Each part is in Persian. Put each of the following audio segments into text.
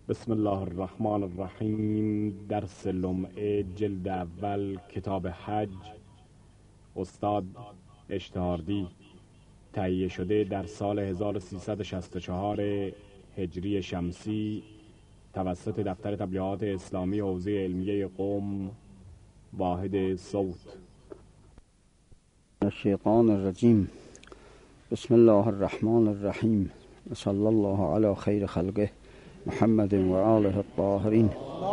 بسم الله الرحمن الرحیم. درس لمعه جلد اول کتاب حج، استاد اشتهاردی، تهیه شده در سال 1364 هجری شمسی توسط دفتر تبلیغات اسلامی حوزه علمیه قم، واحد صوت. الشیطان الرجیم. بسم الله الرحمن الرحیم. صلی الله علی خیر خلقه محمد و آله الطاهرین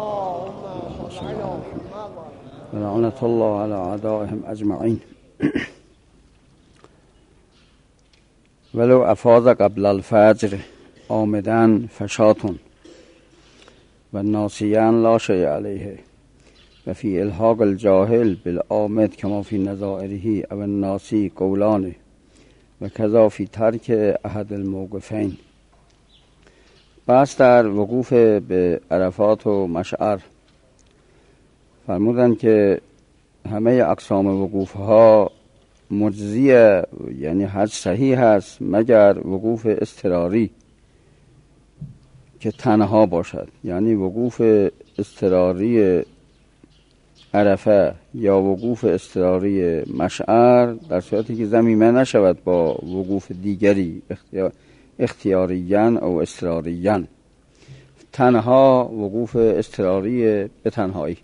و لعنت الله علی اعدائهم اجمعین. ولو افاض قبل الفجر آمداً فشاتون و ناسیان لا شیء علیه و فی الحاق الجاهل بالآمد کما فی نظائره او الناسی قولان و کذا فی ترک احد الموقفین. بس در وقوف به عرفات و مشعر فرمودن که همه اقسام وقوف ها مجزیه، یعنی حج صحیح هست مگر وقوف اضطراری که تنها باشد، یعنی وقوف اضطراری عرفه یا وقوف اضطراری مشعر در صورتی که ضمیمه نشود با وقوف دیگری اختیاریاً او اضطراریاً، تنها وقوف اضطراری به تنهایی.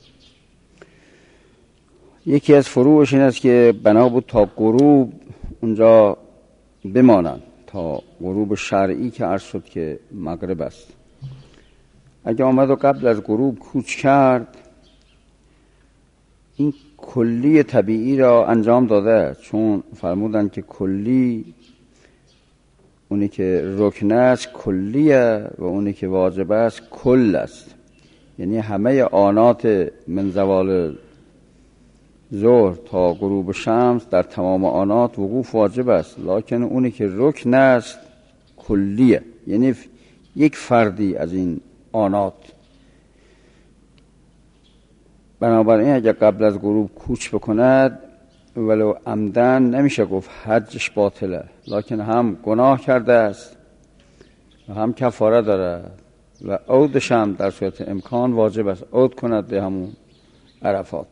یکی از فروعش این است که بنا بود تا غروب اونجا بمانند، تا غروب شرعی که عرض شد که مغرب است. اگه آمد و قبل از غروب کوچ کرد، این کلی طبیعی را انجام داده، چون فرمودن که کلی اونی که رکن است کلیه و اونی که واجب است کل است، یعنی همه آنات من زوال ظهر تا غروب شمس در تمام آنات وقوف واجب است، لکن اونی که رکن است کلیه، یعنی یک فردی از این آنات. بنابراین اگر قبل از غروب کوچ بکند ولو عمدن نمیشه گفت حجش باطله، لکن هم گناه کرده است و هم کفاره داره و عودش هم در صورت امکان واجب است، عود کند به همون عرفات.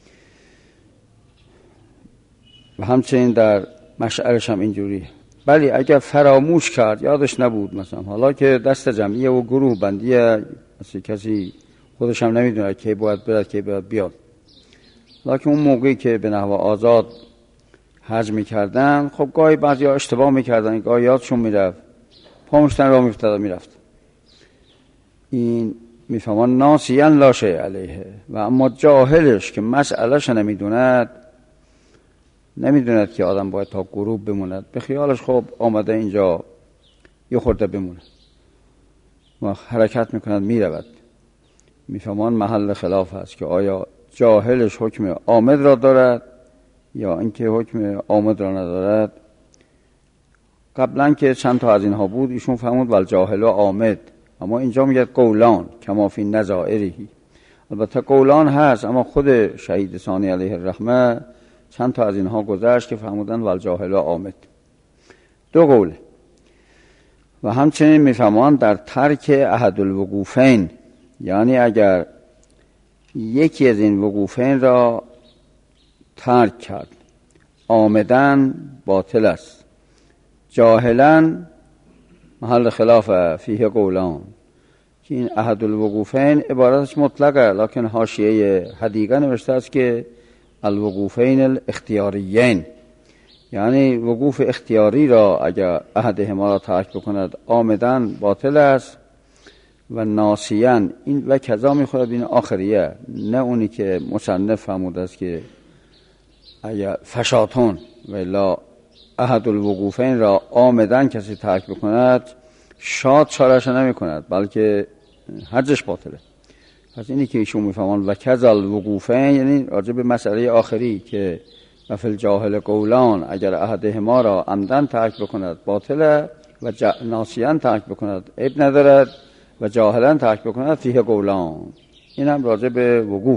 و همچنین در مشعرش هم اینجوریه. ولی اگر فراموش کرد، یادش نبود، مثلا حالا که دست جمعیه و گروه بندیه، کسی خودش هم نمیدونه که باید برد که باید بیاد، لکن اون موقعی که به نحو آزاد حج میکردن، خب گاهی بعضی ها اشتباه میکردن، گاهی یادشون میرفت، پامشتن را میفتد و میرفت. این میفهمان ناسیان لا شیء علیه. و اما جاهلش که مسئلهش نمیدوند که آدم باید تا غروب بموند، به خیالش خب آمده اینجا یه خورده بمونه و حرکت میکند میرود. میفهمان محل خلاف هست که آیا جاهلش حکم آمد را دارد یا اینکه حکم آمد را ندارد. قبلا که چند تا از اینها بود ایشون فهمود ول جاهل و آمد، اما اینجا میگه قولان کما فی نظائره. البته قولان هست، اما خود شهید ثانی علیه الرحمه چند تا از اینها گذشت که فهمودن ول جاهل و آمد، دو قوله. و همچنین میفهمان در ترک احد الوقوفین، یعنی اگر یکی از این وقوفین را ترک کرد آمدن باطل است، جاهلا محل خلاف فیه قولان، که این احد الوقوفین عبارتش مطلقه، لکن حاشیه حدیقه نوشته است که الوقوفین الاختیاریین، یعنی وقوف اختیاری را اگر احدهما را ترک بکند آمدن باطل است و ناسیان. این و کذا میخورد این آخریه، نه اونی که مصنف فرموده است که اگر فشاتون و الا احد الوقوفین را آمدن کسی ترک بکند شاد چارش نمی کند، بلکه حجش باطله. پس اینی که ایشون میفهمان و کذا الوقوفین، یعنی راجع به مسئله آخری که فی الجاهل قولان، اگر احدهما را عمدن ترک بکند باطله و ناسیان ترک بکند عیب ندارد و جاهلا ترک بکند فیه قولان. این هم راجع به وقوف.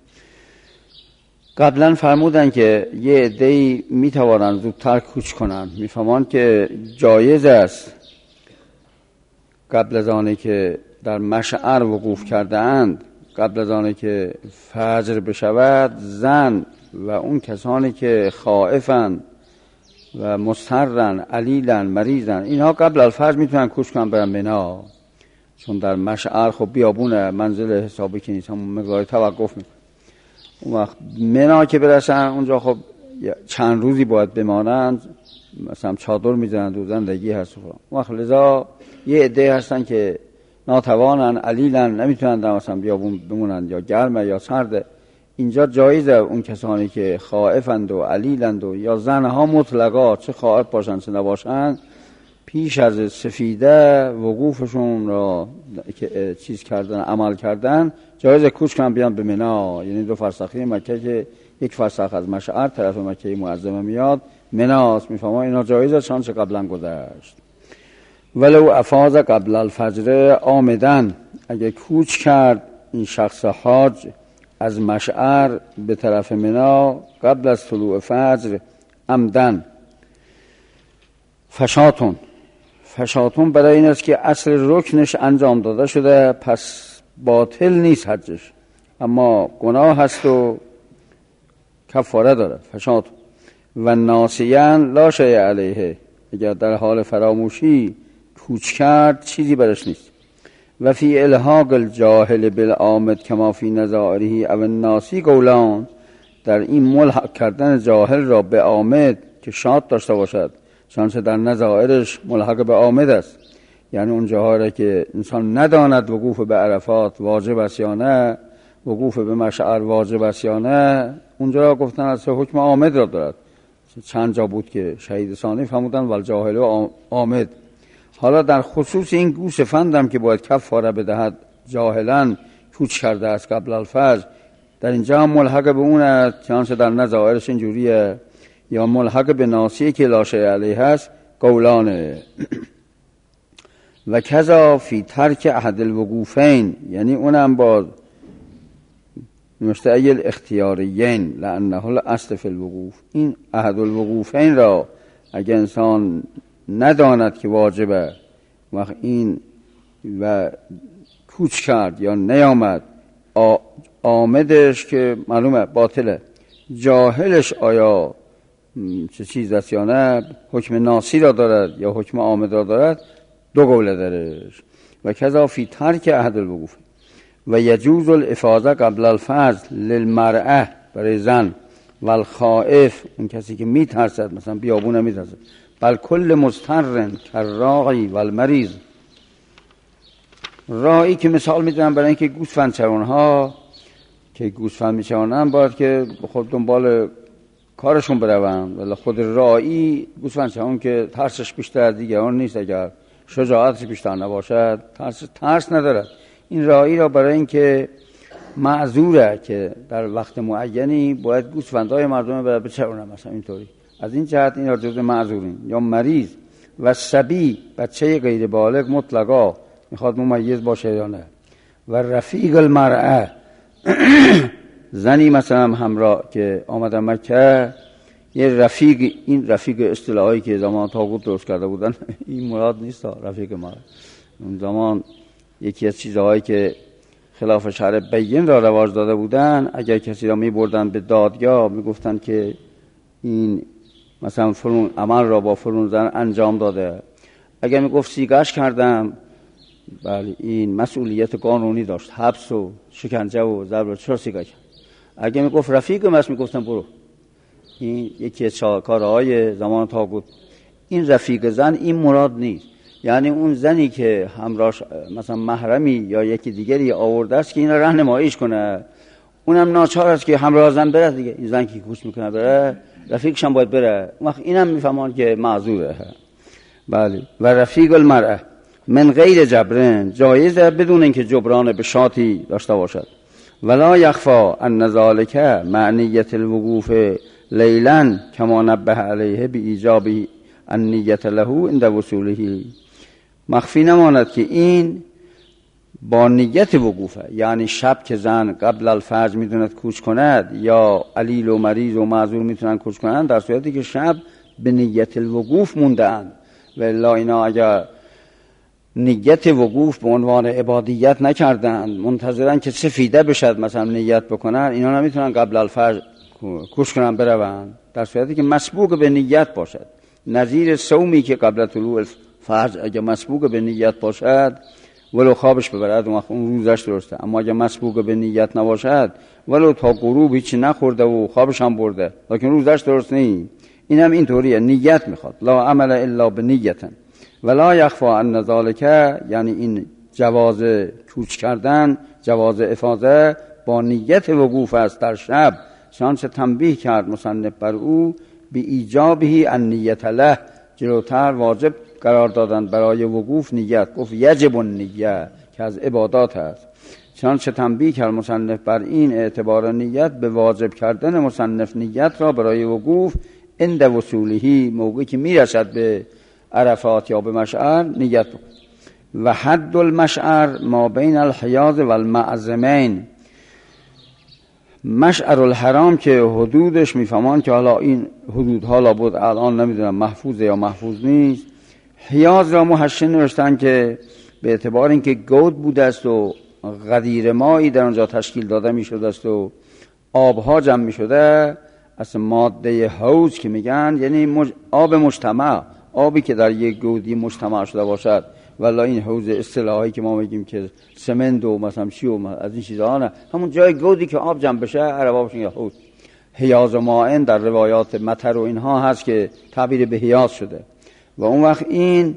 قبلا فرمودن که یه عده‌ای میتوانن زودتر کوچ کنن، میفهمان که جایز است قبل از آنه که در مشعر وقوف کرده اند قبل از آنه که فجر بشود، زن و اون کسانی که خائفن و مضطرن، علیلن، مریضن، اینها قبل الفجر میتونن کوچ کنن برن منا، چون در مشعر خب بیابونه، منزل حسابی که نیست، همون مقدار توقف میکنه. اون وقت منا که برسن اونجا خب چند روزی باید بمانند، مثلا چادر میزنن، دوزندگی هست. اون وقت لذا یه عده هستن که ناتوانن، علیلن، نمیتونن در مثلا بیابون بمونن، یا گرمه یا سرده. اینجا جایزه اون کسانی که خائفند و علیلند و یا زنها مطلقا، چه خائف باشن چه نباشن، پیش از سفیده وقوفشون را که چیز کردن، عمل کردن، جایزه کوچ کنن بیان به منا. یعنی 2 فرسخی مکه که 1 فرسخ از مشعر طرف مکه معظمه میاد مناست، میفهمه اینا جایزه چانچه قبلا گذشت. ولو افاظ قبل الفجر آمدن، اگه کوچ کرد این شخص حاج از مشعر به طرف منا قبل از طلوع فجر عمدن. فشاتون برای این است که اصل رکنش انجام داده شده، پس باطل نیست حجش، اما گناه هست و کفاره داره. فشاتون و ناسیان لا شیء علیه، اگر در حال فراموشی کوچ کرد چیزی برش نیست. و فی الحاق الجاهل بالعامد کما فی نظائره او الناسی قولان، در این ملحق کردن جاهل را به عامد که شاد داشته باشد، چنانچه در نظائرش ملحق به عامد است، یعنی اون جاها را که انسان نداند وقوف به عرفات واجب است یا نه، وقوف به مشعر واجب است یا نه، اونجا را گفتن از حکم عامد را دارد. چند جا بود که شهید ثانی فرمودن والجاهل و عامد. حالا در خصوص این گوسفندم که باید کفاره بدهد جاهلا کوچ کرده است قبل الفجر، در اینجا هم ملحق به اون است، چنانچه در نظائرش اینجوریه، یا ملحق به ناسی که لا شیء علیه هست قولانه. و کذا فی ترک احد الوقوفین، یعنی اونم با مشتعیل اختیاریین لانه الاصل فی الوقوف، این احد الوقوفین را اگر انسان نداند که واجبه وقت این و کوچ کرد یا نیامد، آمدش که معلومه باطله، جاهلش آیا چه چیز است یا نه، حکم ناسی را دارد یا حکم آمد را دارد، 2 قوله درش. و کذا فی ترک احد الوقوف. و یجوز الافاظه قبل الفجر للمرأه، برای زن، و الخائف، اون کسی که میترسد، مثلا بیابونه میترسد، بل کل مضطر کالراعی و المریض. راعی که مثال میدونم برای اینکه گوسفند چرانها که گوسفند میچرانن باید که خود دنبال کارشون بروند، ولی خود راعی گوسفند چران که ترسش بیشتر از دیگران نیست، اگر شجاعتش بیشتر نباشد ترس ندارد. این راعی را برای اینکه معذوره که در وقت معینی باید گوسفندهای مردم رو بچرانن، مثلا اینطوری، از این جهت این را جزء معذورین. یا مریض و صبی، بچه غیر بالغ مطلقا، میخواد ممیز باشه یا نه. و رفیق المرأه، زنی مثلا همراه که آمدن مکه، یه رفیق، این رفیق اصطلاحی که زمان طاغوت درست کرده بودن این مراد نیست رفیق مرأه. اون زمان یکی از چیزهایی که خلاف شرع بین را رواج داده بودن، اگر کسی را میبردن به دادگاه میگفتن که این مثلا فلان عمل را با فلان زن انجام داده، اگر میگفت سیغش کردم، بله این مسئولیت قانونی داشت، حبس و شکنجه و ضرب و چرا سیغش کرد. اگر میگفت رفیقم است میگفتن برو. این یکی از کارهای زمان طاغوت. این رفیق زن این مراد نیست، یعنی اون زنی که همراهش مثلا محرمی یا یکی دیگری آورده است که این را راهنماییش کنه، اونم ناچار است که همراه زن بره دیگه. این زن که کوچ میکنه بره، رفیقش هم باید بره، وقت اینم میفهمان که معذوره. بله. و رفیق المرأه من غیر جبرن، جایزه بدون اینکه جبران به شاطی داشته باشد. ولا یخفا ان ذلک معنیت الوقوف لیلا کما نبه علیه بایجاب النیت له عند وصوله. مخفی نماند که این با نیت وقوفه، یعنی شب که زن قبل الفجر میتوند کوچ کند یا علیل و مریض و معذور میتونن کوچ کنند، در صورتی که شب به نیت الوقوف مونده اند. و الا اینا اگر نیت وقوف به عنوان عبادیت نکردند، منتظرن که سفیده بشد مثلا نیت بکنن، اینا نمیتونن قبل الفجر کوش کنن بروند، در صورتی که مسبوق به نیت باشد. نظیر صومی که قبل طلوع الفجر اگه مسبوق به نیت باشد ولو خوابش ببرد اون روزش درسته، اما اگه مسبوق به نیت نباشد ولو تا غروب هیچی نخورده و خوابش هم برده لکن روزش درست نیست. این هم اینطوریه، نیت میخواد. لا عمل الا بنیت ولا یخفا ان ذلک، یعنی این جواز کوچ کردن، جواز افاضه با نیت وقوف است در شب. چنانچه تنبیه کرد مصنف بر او به ایجابه النیت له، جلوتر واجب قرار دادن برای وقوف نیت، گفت یجب النیه که از عبادات است. چنانچه تنبیه کرد مصنف بر این اعتبار نیت به واجب کردن مصنف نیت را برای وقوف عند وصوله، موقعی که میرسد به عرفات یا به مشعر نیت. و حد المشعر ما بین الحیاض و المعزمین، مشعر الحرام که حدودش میفهمان که حالا این حدودها لابد الان نمیدونم محفوظه یا محفوظ نیست. حیاض را محشن نوشتن که به اعتبار اینکه گود بوده است و غدیر مایی در آنجا تشکیل داده می شده است و آبها جمع می شده، از ماده حوض که میگن یعنی آب مجتمع، آبی که در یک گودی مجتمع شده باشد. ولی این حوض اصطلاحی که ما میگیم که سمنت و مثلا چی و از این چیزها نه، همون جای گودی که آب جمع بشه عربا بشن یا حوض. حیاض و مائن در روایات مطر و اینها هست که تعبیر به حیاض شده. و اون وقت این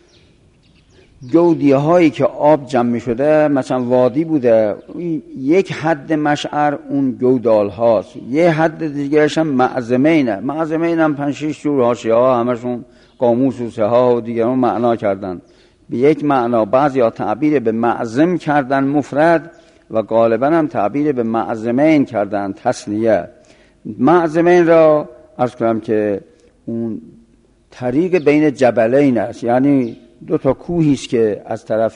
گودی هایی که آب جمع می شده مثلا وادی بوده، یک حد مشعر اون گودال هاست، یه حد دیگرش هم معزمینه. معزمین هم 5-6 جور حاشیه ها همشون قاموس و سه ها و دیگران معنا کردن به یک معنا. بعضی ها تعبیر به معزم کردن مفرد و غالبا هم تعبیر به معزمین کردن تثنیه. معزمین را عرض کنم که اون طریق بین جبلین است، یعنی دو تا کوهی است که از طرف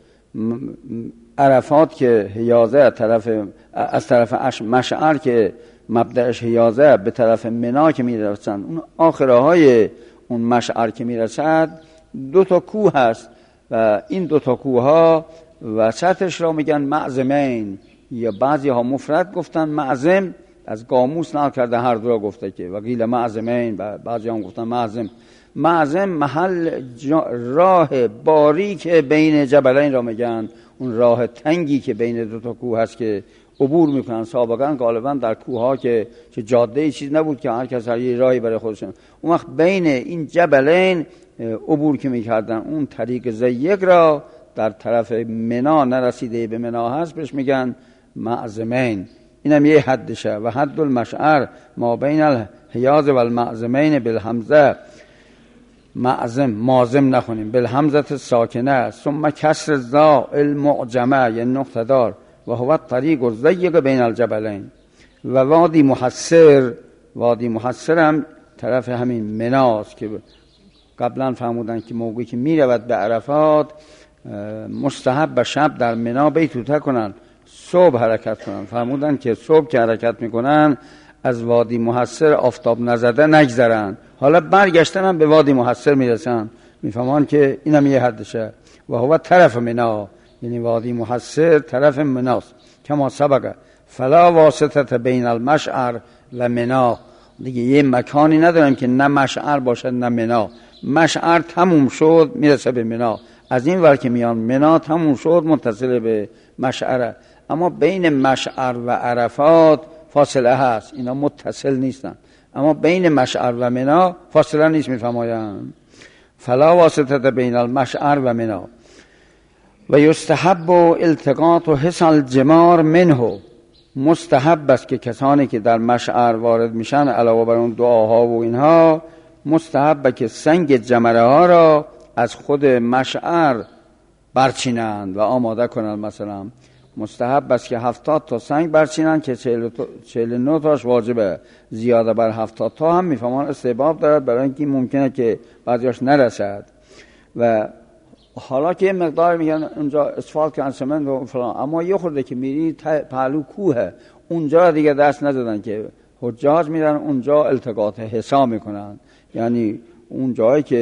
عرفات که حیازه، از طرف مشعر که مبدأش حیازه به طرف منا که میرسن، اون آخرهای اون مشعر که میرسد دو تا کوه هست و این دو تا کوه ها وسطش را میگن معزمین، یا بعضی ها مفرد گفتن معزم، از قاموس نقل کرده هر دو را گفته که وقیل معزمین، و بعضی هم گفتن معزم. معزم محل راه باریک بین جبلین را میگن، اون راه تنگی که بین دو تا کوه هست که عبور میکنن. سابقا غالبا در کوه ها که جاده چیز نبود که هر کس هر یه راهی برای خودشون، اون وقت بین این جبلین عبور که میکردن، اون طریق ضیق را در طرف منا نرسیده به منا هست بهش میگن معزمین. اینم یه حدشه. و حد المشعر ما بین الحیاض و المعزمین بالحمزه، معزم مازم نخونیم، بالحمزه ساکنه ثم کسر الزا المعجمه یعنی نقطه دار، و هو الطریق الضیق بین الجبلین. و وادی محصر، وادی محصر هم طرف همین مناست که قبلا فرمودن که موقعی که میرود به عرفات مستحب به شب در منا بیتوته کنن، صبح حرکت کنن. فرمودن که صبح که حرکت میکنن از وادی محصر آفتاب نزده نگذرن، حالا برگشتن هم به وادی محصر میرسن. میفهمان که اینم یه حدشه. و هو طرف منا، یعنی وادی محصر طرف مناست. کما سبقه فلا واسطه بین المشعر و منا، دیگه یه مکانی ندارم که نه مشعر باشد نه منا. مشعر تموم شد میرسه به منا، از این ور که میان منا تموم شد متصل به مشعره. اما بین مشعر و عرفات فاصله هست، اینا متصل نیستن. اما بین مشعر و منا فاصله نیست، میفرمایند فلا واسطه بین المشعر و منا. و یستحب التقاط و حص الجمار منه، مستحب است که کسانی که در مشعر وارد میشن علاوه بر اون دعاها و اینها، مستحب که سنگ جمره ها را از خود مشعر برچینند و آماده کنند. مثلا مستحب است که 70 تا سنگ برچینند که 49 تاش واجبه، زیاده بر 70 تا هم میفهمان استحباب دارد، برای اینکه ممکنه که بعضیاش نرسد. و حالا که مقدار میگن اونجا اسفالت کردن سمنت و فلان، اما یه خورده که میری پهلو کوه، اونجا دیگه دست نزدن که حجاج میرن اونجا التقاط حساب میکنن، یعنی اون جایی که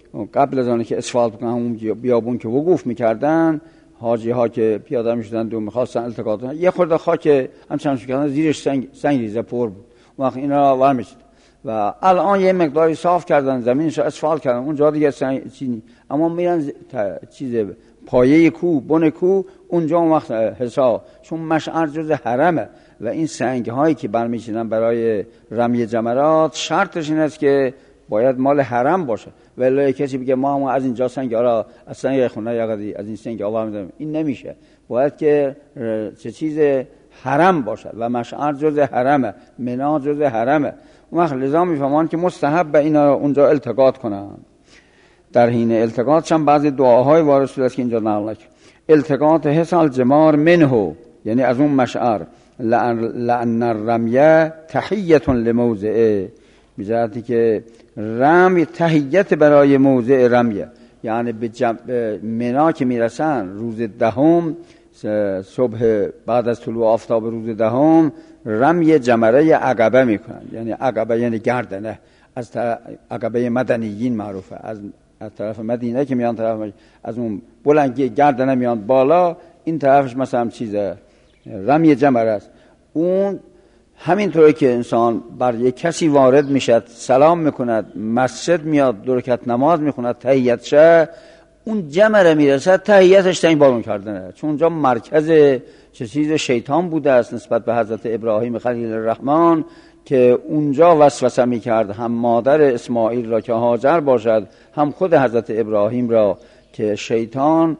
قبل از آنه که اسفالت بکنن اون بیابون که وقوف میکردن، حاجی ها که پیاده میشدن و میخواستن التقاط کنن، یه خورده خاک همچنان کردن زیرش سنگ ریزه پر بود، اون وقت اینا ور میشد و الان یه مقداری صاف کردن، زمینش رو اسفالت کردن، اونجا دیگه چیزی، اما میرن چیز پایه کو، بن کو، اونجا اون وقت حساب، چون مشعر جز حرمه و این سنگ هایی که برمیچینن برای رمی جمرات شرطش این است که باید مال حرم باشه. ولی کسی بگه ما از اینجا سنگ آرا از سنگ خونه یا قدی از این سنگ آور می‌داریم، این نمیشه، باید که چه چیز حرم باشه و مشعر جز حرمه، منا جز حرمه. اون وقت لذا میفهمان که مستحب به اینا اونجا التقاط کنن. در حین التقاط چند بعضی دعاهای وارد شده است که اینجا نقل شده. التقاط حصل جمار منه، یعنی از اون مشعر، لأن الرمیه تحییت لموضعه، بجهتی که رمی تحییت برای موضع رمیه، یعنی به منا که میرسن روز دهم صبح بعد از طلوع آفتاب روز دهم رمی جمره عقبه میکنن، یعنی عقبه یعنی گردنه، از عقبه مدنیین معروفه، از طرف مدینه که میان طرف، از اون بلندی گردنه میان بالا، این طرفش مثلا چیزه رمی جمره است. اون همینطوری که انسان بر یک کسی وارد میشد سلام میکند، مسجد میاد دو رکعت نماز میخوند تحییت شه، اون جمره میرسد تحییتش تنگ بارون کردنه، چون اونجا مرکز چه چیز شیطان بوده است نسبت به حضرت ابراهیم خلیل الرحمن که اونجا وسوسه میکرد هم مادر اسماعیل را که هاجر باشد، هم خود حضرت ابراهیم را، که شیطان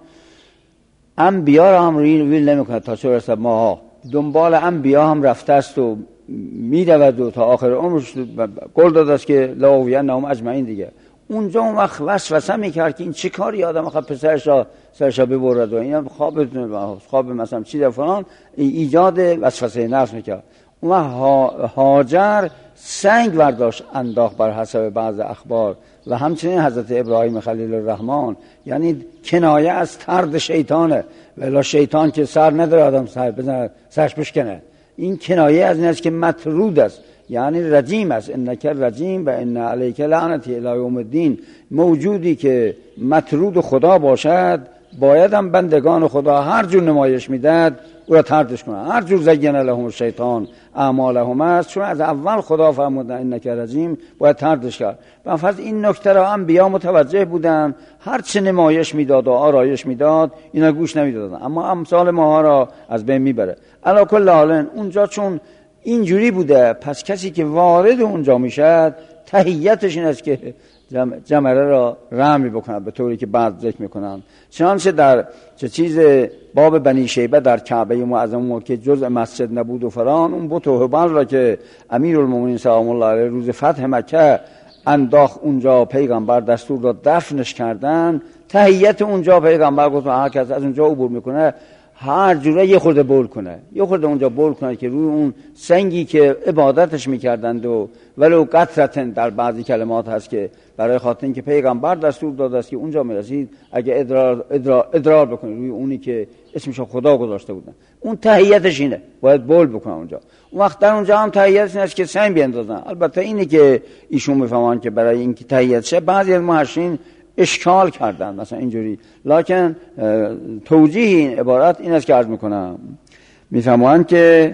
انبیا را هم ویل نمیکند تا چه رسد ماها، دنبال انبیا هم رفته است و میرود و تا آخر عمرش قول داده است که لاوینهم اجمعین دیگه. اونجا اون وقت وسوسه میکرد که این چه کاری آدم آخه سرشا ببرد و این خواب مثلا چیز فلان، ایجاد وسوسه نفس میکرد. اون وقت هاجر سنگ برداشت انداخت بر حسب بعض اخبار، و همچنین حضرت ابراهیم خلیل الرحمن، یعنی کنایه از طرد شیطانه، ولی شیطان که سر نداره آدم سر بزنه سرش بشکنه، این کنایه از این است که مطرود است، یعنی رجیم است، انک رجیم و ان علیک لعنتی الی یوم الدین. موجودی که مطرود خدا باشد باید هم بندگان خدا هر جور نمایش میداد او را طردش کنن، هر جور زین لهم الشیطان اعمالهم است، چون از اول خدا فرمود انک رجیم، باید طردش کرد. به فرض این نکته را انبیا متوجه بودن، هر چه نمایش میداد و آرایش میداد اینا گوش نمیدادن، اما امثال ما را از بین میبره. علی کل حال اونجا چون اینجوری بوده، پس کسی که وارد اونجا میشد تحییتش این است که جمره را رمی بکنند، به طوری که بعد ذکر میکنند. چنانچه در چه چیز باب بنی شیبه در کعبه معظم که جزء مسجد نبود و فران، اون بت و هبل را که امیرالمومنین سلام الله علیه روز فتح مکه انداخت اونجا، پیغمبر دستور داد دفنش کردن، تحییت اونجا پیغمبر گفت هر کس از اونجا عبور میکنه هر جوره یه خورده بول کنه، یه خورده اونجا بول کنه که روی اون سنگی که عبادتش میکردند و ولو قطرتن در بعضی کلمات هست که برای خاطر اینکه پیغمبر دستور داده است که اونجا میرسید اگه ادرار بکنه روی اونی که اسمش خدا گذاشته بودن، اون تحییتش اینه، باید بول بکنه اونجا. اون وقت در اونجا هم تحییتش این است که سنگ بیندازن. البته اینه که ایشون میفهمن که برای اینکه تحییت شه بعضی از محشرین اشکال کردن مثلا اینجوری، لکن توجیه این عبارت این است که عرض میکنم، میفهمن که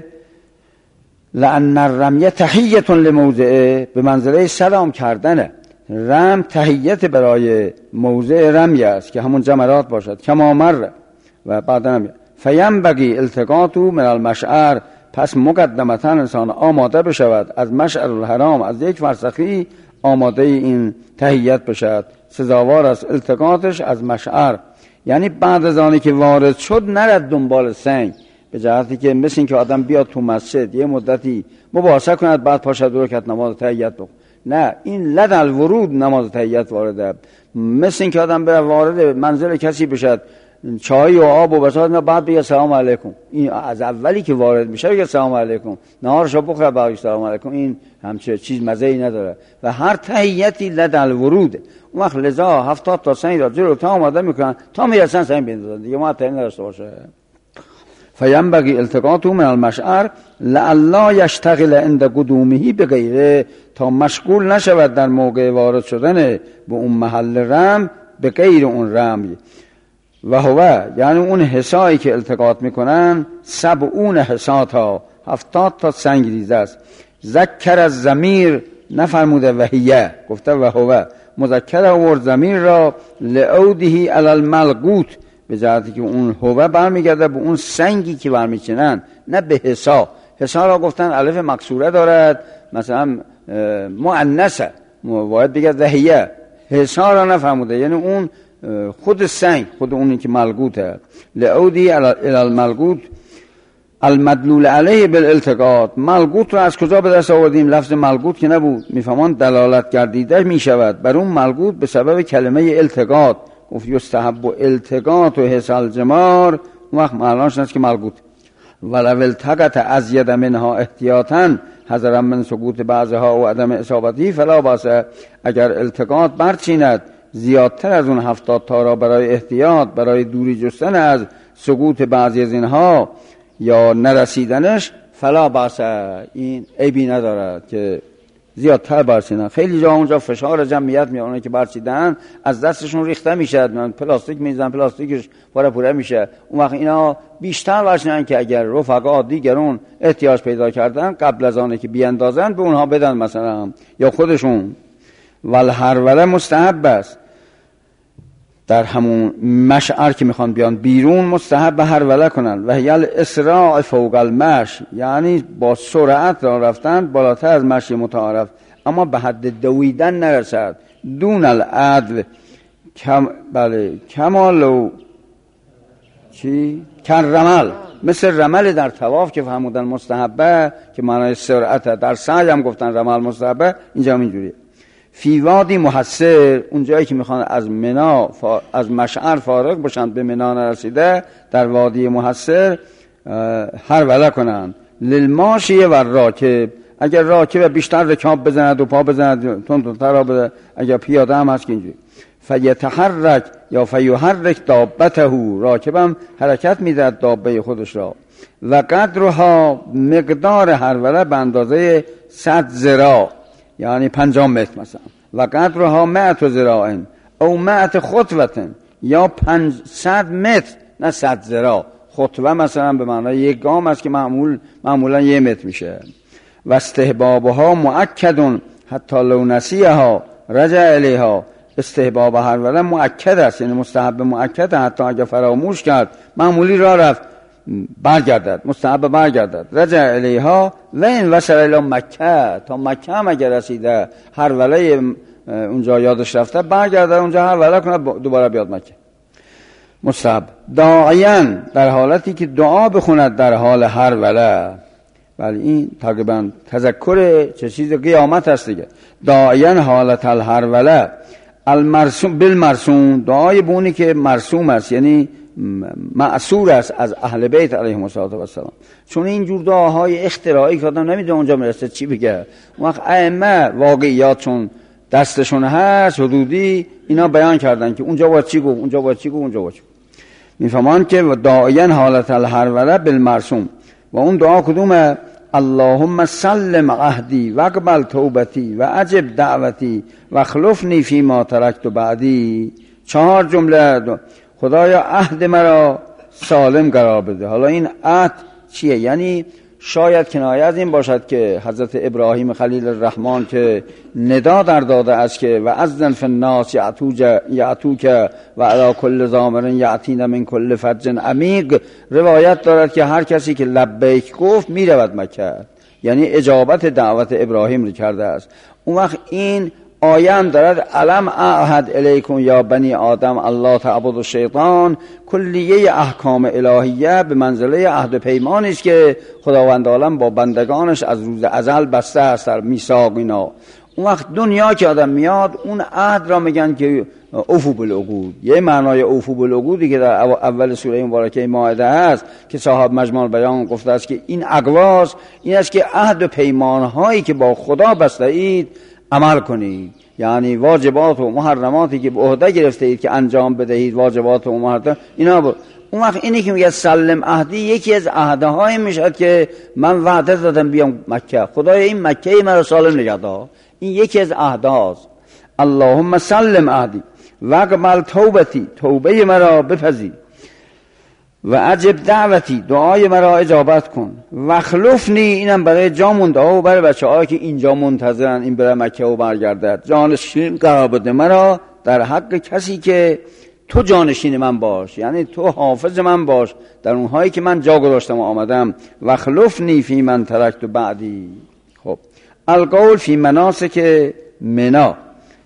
لأن الرمیه تحییت لموضعه، به منزله سلام کردنه، رم تحییت برای موضع رمیه است که همون جمرات باشد، کما مر و بعدا فینبغی التقاط من المشعر، پس مقدمتا انسان آماده بشود از مشعر الحرام، از یک فرسخی آماده این تحییت بشد، سزاوار است التقاطش از مشعر، یعنی بعد از آنی که وارد شد نرد دنبال سنگ، به جهتی که مثل این که آدم بیاد تو مسجد یه مدتی مباحثه کند بعد پاشد دو رکعت نماز تحییت بخونه، نه، این لدل ورود نماز تحییت وارده، مثل این که آدم بره وارد منزل کسی بشد چای و آب و بساط بعد بگه سلام علیکم، این از اولی که وارد میشه بگه سلام علیکم، نهارشو بخوره بعد سلام علیکم، این همچه چیز مزه‌ای نداره و هر تحییتی لدل وروده. اون وقت لذا 70 تا سنگ را جلو تا آماده میکنن تا میرسن سنگ بیندازن دیگه، ما تعیین نداشته باشه. فینبغی التقاطه من المشعر لئلا یشتغل عند قدومه بغیره، تا مشغول نشود در موقع وارد شدن به اون محل رم به غیر اون رمی. و هو یعنی اون حصایی که التقاط میکنن 70 حصاتا 70 تا سنگ ریزه است. ذکر از ضمیر نفرموده وحیه، گفته و هو مذکر آورد ضمیر را لعوده علی الملقوت، به جهتی که اون هو برمیگرده به اون سنگی که برمیچینن، نه به حصا. حصا را گفتن الف مکسوره دارد، مثلا مؤنثه، باید بگه وحیه. حصا را نفرموده یعنی اون خود سنگ، خود اونی که ملقوته. لعودی الی الملقوت المدلول علیه بالالتقاط. ملقوت رو از کجا به دست آوردیم؟ لفظ ملقوت که نبود، میفهمان دلالت گردیده میشود بر اون ملقوت به سبب کلمه التقاط. گفت یستحب التقاط و حصل جمار، اون وقت معناش است که ملقوت. ولو التقط ازید منها احتیاطا حذرا من سقوط بعضها و عدم اصابتی فلا باس. اگر التقاط برچیند زیادتر از اون 70 تا را برای احتیاط، برای دوری جستن از سقوط بعضی از اینها یا نرسیدنش، فلا باس، این عیبی ندارد که زیادتر برچیدن. خیلی جا اونجا فشار جمعیت میاد، اونایی که برچیدن از دستشون ریخته میشه، پلاستیک میزنن، پلاستیکش پاره میشه. اون وقت اینا بیشتر برچیدن که اگر رفقا دیگرون احتیاج پیدا کردن قبل از آنه که بیاندازن به اونها بدن مثلا، یا خودشون. والهروله مستحب است، در همون مشعر که میخوان بیان بیرون مستحب هروله کنن. و هیل اسراع فوق المشی، یعنی با سرعت را رفتن بالاتر از مشی متعارف، اما به حد دویدن نرسد. دون العدل کمالو کن رمل، مثل رمل در طواف که فهمودن مستحبه که معنای سرعته، در سعی هم گفتن رمل مستحبه، اینجا هم اینجوریه. فی وادی محصر، اون جایی که میخوان از منا از مشعر فارغ باشند به منا نرسیده، در وادی محصر هروله کنند. للماشی و راکب، اگر راکب بیشتر رکاب بزند و پا بزند تندتر را بده، اگر پیاده هم هست که اینجوری. فیتحرک یا فیحرک دابته، راکبم حرکت میدهد دابه خودش را. و قدرها مقدار هروله به اندازه 100 ذراع، یعنی 50 متر مثلا. و قدرها 100 ذراع او 100 خطوه، یا 500 متر، نه 100 ذراع. خطوه مثلا به معنای یک گام است که معمولا 1 متر میشه. و استحبابها مؤکد حتی لو نسیها رجع الیها، استحباب هروله مؤکد است، یعنی مستحب مؤکد، حتی اگر فراموش کرد معمولی را رفت برگردد، مستحب برگردد. رجع الیها و این وصل الی مکه، تا مکه هم اگر رسیده هروله اونجا یادش رفته برگردد اونجا هروله کنه دوباره بیاد مکه. مستحب. داعیان، در حالتی که دعا بخوند در حال هروله، ولی این تقریبا تذکر چه چیز قیامت هست دیگه. داعیان حالت الهروله المرسوم بالمرسوم، دعای بونی که مرسوم است، یعنی معصور است از اهل بیت علیهم السلام. چون اینجور دعاهای اختراعی که آدم نمیدونه اونجا میرسه چی بگه، اون وقت ائمه واقعیات چون دستشون هست حدودی اینا بیان کردن که اونجا باید چی گفت، اونجا باید چی گفت، اونجا باید چی گفت. میفهمان که داعیان حالت الهروله بالمرسوم. و اون دعا کدومه؟ اللهم سلم عهدی و اقبل توبتی و عجب دعوتی و خلفنی فی ما ترکت بعدی. 4 جمله. خدایا عهد مرا سالم قرار بده. حالا این عهد چیه؟ یعنی شاید کنایه از این باشد که حضرت ابراهیم خلیل الرحمن که ندا در داده است که و اذن فی الناس یعتوک و علی کل ضامر یعتین من کل فج عمیق، روایت دارد که هر کسی که لبیک گفت میرود مکه، یعنی اجابت دعوت ابراهیم رو کرده است. اون وقت این آیه هم دارد علم اعهد الیکم یا بنی آدم الله تعبد الشیطان، کلیه احکام الهیه به منزله عهد پیمانی است که خداوند عالم با بندگانش از روز ازل بسته است در میثاق اینا. اون وقت دنیا که آدم میاد اون عهد را میگن که اوفو بالعقود. یه معنای اوفو بالعقودی که در اول سوره مبارکه مائده هست که صاحب مجموع بیان گفته است که این اقواس این است که عهد و پیمانهایی که با خدا بسته اید عمل کنید، یعنی واجبات و محرماتی که به عهده گرفته اید که انجام بدهید، واجبات و محرمات اینا اون وقت اینی که میگه سلم عهدی یکی از عهدهای میشد که من وعده دادم بیام مکه، خدای این مکه مرا سالم نگه دار. این یکی از عهدهاست. اللهم سلم عهدی و اقبل توبتی، توبه مرا بپذیر، و عجب دعوتی، دعای مرا اجابت کن، و اخلفنی، اینم برای جا مونده ها و برای بچه هایی که اینجا منتظرن این بره مکه و برگردد، جانشین قرار بده مرا در حق کسی که تو جانشین من باش، یعنی تو حافظ من باش در اونهایی که من جا گذاشتم و آمدم. و اخلفنی فی من ترکت بعدی. خب القول فی مناسک منا.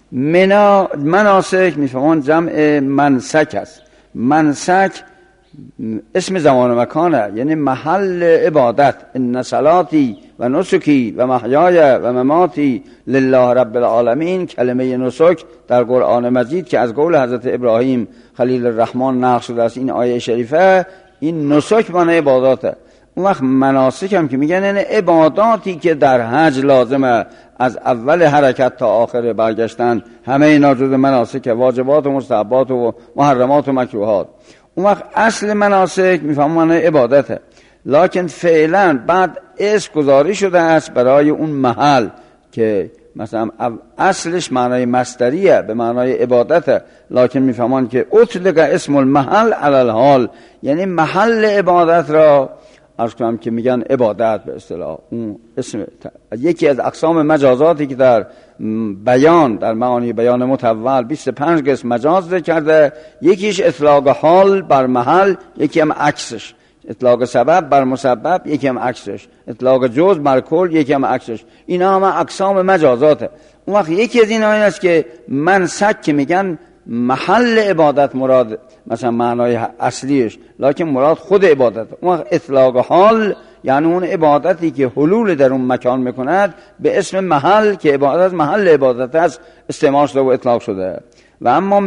مناسک میفهمون جمع منسک است. منسک اسم زمان و مکانه، یعنی محل عبادت. ان صلاتی و نسکی و محیای و مماتی لله رب العالمین. کلمه نسک در قرآن مجید که از قول حضرت ابراهیم خلیل الرحمن نقل شده است، این آیه شریفه، این نسک معنی عباداته. اون وقت مناسک هم که میگن این عباداتی که در حج لازمه، از اول حرکت تا آخر برگشتن، همه اینا جز مناسک، واجبات و مستحبات و محرمات و مکروهات. اون وقت اصل مناسک میفهمون معنی عبادته، لکن فعلا بعد اسم گذاری شده است برای اون محل که مثلا اصلش معنی مصدریه به معنی عبادته، لکن میفهمون که اطلق اسم المحل علی الحال، یعنی محل عبادت را عرض کنم که میگن عبادت به اصطلاح. اون اسم یکی از اقسام مجازاتی که در بیان، در معانی بیان متول 25 قسم مجاز ذکر کرده، یکیش اطلاق حال بر محل، یکی هم عکسش، اطلاق سبب بر مسبب، یکی هم عکسش، اطلاق جزء بر کل، یکی هم عکسش. اینا هم اقسام مجازاته. اون وقت یکی از اینا این است که منسک که میگن محل عبادت مراد مثلا معنای اصلیش، لکن مراد خود عبادت. اون وقت اطلاق حال یعنی اون عبادتی که حلول در اون مکان میکند به اسم محل که عبادت محل عبادت است استعمال شده و اطلاق شده. و اما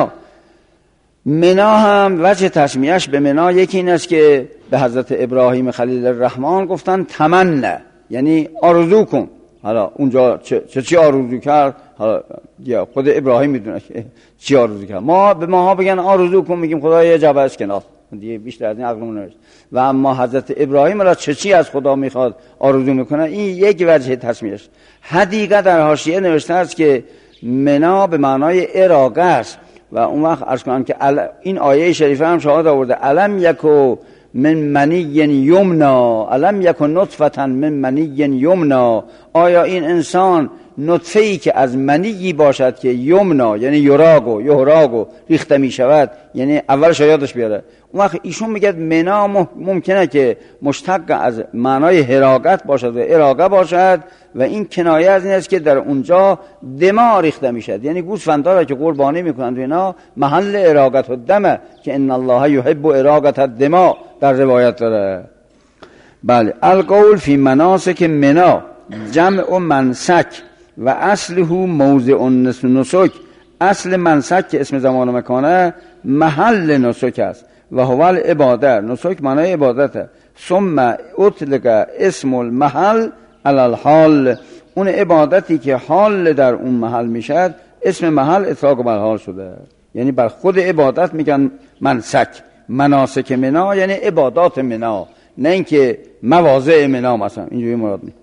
منا هم وجه تسمیهش به منا یکی این است که به حضرت ابراهیم خلیل الرحمن گفتن تمنه، یعنی آرزو کن. حالا اونجا چی آرزو کرد؟ حالا یا خود ابراهیم میدونه که چی آرزو کرد. ما به ماها بگن آرزو کن، میگیم خدایا جبهش کنار، دیگه بیشتر از این عقلمون نمیشه. و اما حضرت ابراهیم را چی از خدا میخواد آرزو میکنه، این یک وجه تسمیهش. حدیقه در حاشیه نوشته است که منا به معنای اراقه است. و اون وقت عرض کنم که این آیه شریفه هم شاهد آورده، علم یکو من منی یمنا، علم یکن نطفة من منی یمنا. آیا این انسان نطفه‌ای که از منی باشد که یمنا یعنی یهراگو ریخته می شود، یعنی اولش یادش بیاره. اون وقت ایشون میگه منا ممکنه که مشتق از معنای حراقت باشد و اراقه باشد، و این کنایه از این است که در اونجا دما ریخته میشد، یعنی گوسفندا را که قربانی میکنند اینا محل اراقت الدم، که ان الله یحب اراقت الدما در روایت داره. بله. القول فی مناسک منا جمع منسک و اصله موضع نسک. اصل منسک که اسم زمان و مکانه محل نسک است و هو العباده. نسک معنای عبادته. ثم اطلق اسم المحل علی الحال. اون عبادتی که حال در اون محل میشد اسم محل اطلاق بر حال شده، یعنی بر خود عبادت میگن منسک. مناسک منا یعنی عبادات منا، نه اینکه مواضع منا مثلا، اینجوری مراد نیست.